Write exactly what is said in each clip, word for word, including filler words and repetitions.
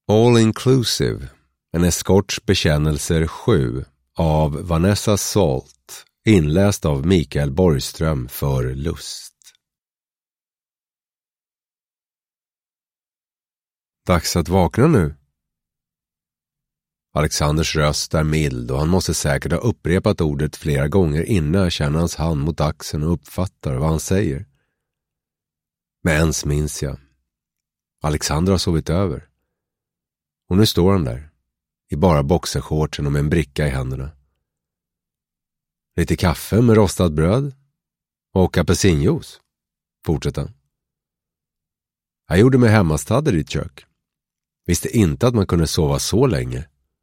All Inclusive, en eskorts bekännelser sju av Vanessa Salt, inläst av Mikael Borgström för Lust. Dags att vakna nu. Alexanders röst är mild och han måste säkert ha upprepat ordet flera gånger innan jag känner hans hand mot axeln och uppfattar vad han säger. Men ens minns jag. Alexander har sovit över. Och nu står han där, i bara boxershortsen och med en bricka i händerna. Lite kaffe med rostat bröd och apelsinjuice, fortsätter han. Jag gjorde mig hemmastad i ditt kök. Visste inte att man kunde sova så länge.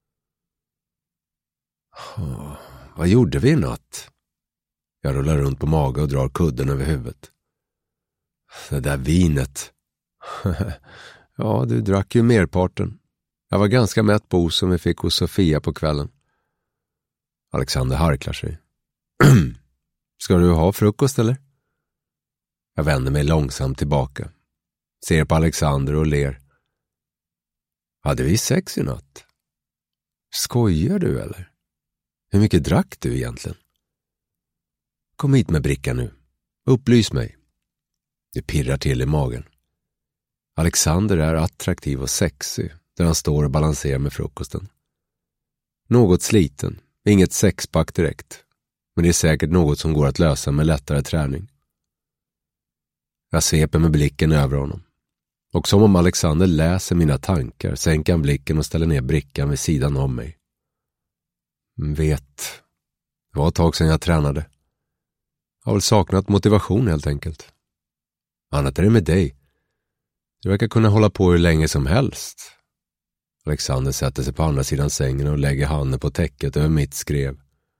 Oh, vad gjorde vi i natt? Jag rullar runt på mage och drar kudden över huvudet. Det där vinet. Ja, du drack ju merparten. Jag var ganska mätt på os som vi fick hos Sofia på kvällen. Alexander harklar sig. Ska du ha frukost eller? Jag vänder mig långsamt tillbaka. Ser på Alexander och ler. Hade vi sex i natt? Skojar du eller? Hur mycket drack du egentligen? Kom hit med brickan nu. Upplys mig. Det pirrar till i magen. Alexander är attraktiv och sexig där han står och balanserar med frukosten. Något sliten, inget sexpack direkt. Men det är säkert något som går att lösa med lättare träning. Jag sveper med blicken över honom. Och som om Alexander läser mina tankar sänker han blicken och ställer ner brickan vid sidan om mig. Vet, det var ett tag sedan jag tränade. Jag har väl saknat motivation helt enkelt. Annat är det med dig. Du verkar kunna hålla på hur länge som helst. Alexander sätter sig på andra sidan sängen och lägger handen på täcket över mitt skrev.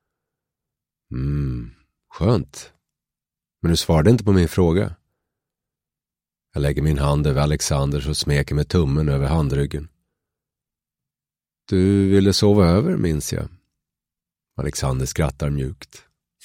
Mm, skönt. Men du svarade inte på min fråga. Jag lägger min hand över Alexanders och smeker med tummen över handryggen. Du ville sova över, minns jag. Alexander skrattar mjukt.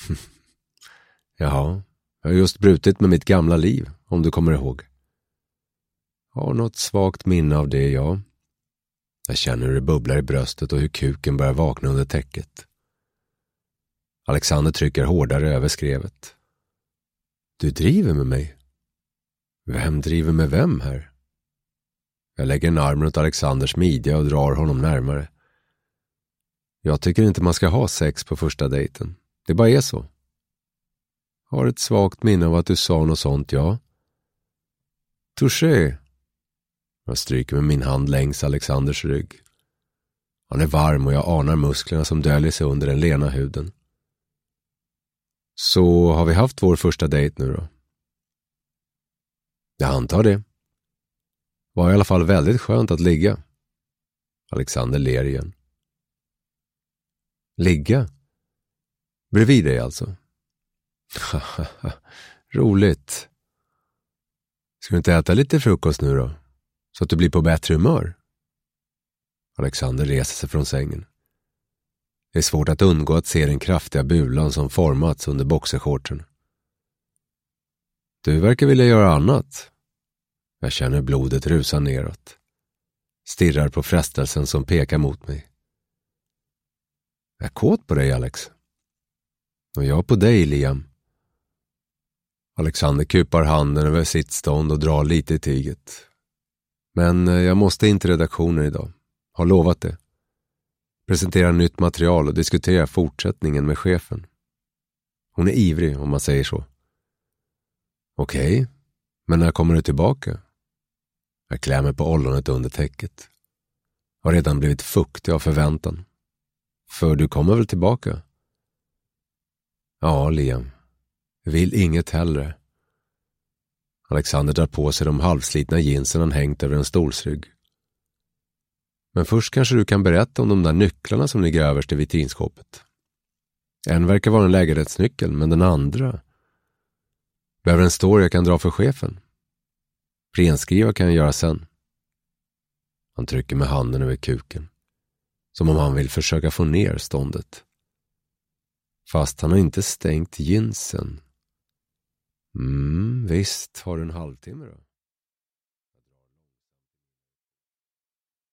Jaha, jag har just brutit med mitt gamla liv, om du kommer ihåg. Jag har något svagt minne av det, ja. Jag känner hur det bubblar i bröstet och hur kuken börjar vakna under täcket. Alexander trycker hårdare över skrevet. Du driver med mig? Vem driver med vem här? Jag lägger en arm runt Alexanders midja och drar honom närmare. Jag tycker inte man ska ha sex på första dejten. Det bara är så. Har ett svagt minne av att du sa något sånt, ja. Touché. Jag stryker med min hand längs Alexanders rygg. Han är varm och jag anar musklerna som döljer sig under den lena huden. Så har vi haft vår första dejt nu då? Jag antar det. Var i alla fall väldigt skönt att ligga. Alexander ler igen. Ligga? Bredvid dig alltså? Roligt. Ska du inte äta lite frukost nu då? Så att du blir på bättre humör? Alexander reser sig från sängen. Det är svårt att undgå att se den kraftiga bulan som formats under boxershortsen. Du verkar vilja göra annat. Jag känner blodet rusa neråt. Stirrar på frestelsen som pekar mot mig. Jag är kåt på dig, Alex. Och jag på dig, Liam. Alexander kupar handen över sitt stånd och drar lite i tyget. Men jag måste in till redaktionen idag. Har lovat det. Presentera nytt material och diskutera fortsättningen med chefen. Hon är ivrig, om man säger så. Okej, men när kommer du tillbaka? Jag klär mig på ollonet under täcket. Har redan blivit fuktig av förväntan. För du kommer väl tillbaka? Ja, Liam. Vill inget hellre. Alexander drar på sig de halvslitna jeansen han hängt över en stolsrygg. Men först kanske du kan berätta om de där nycklarna som ligger överst i vitrinskåpet. En verkar vara en lägenhetsnyckel, men den andra... Behöver en story jag kan dra för chefen? Renskriva kan jag göra sen. Han trycker med handen över kuken. Som om han vill försöka få ner ståndet. Fast han har inte stängt jeansen. Mm, visst, har du en halvtimme då?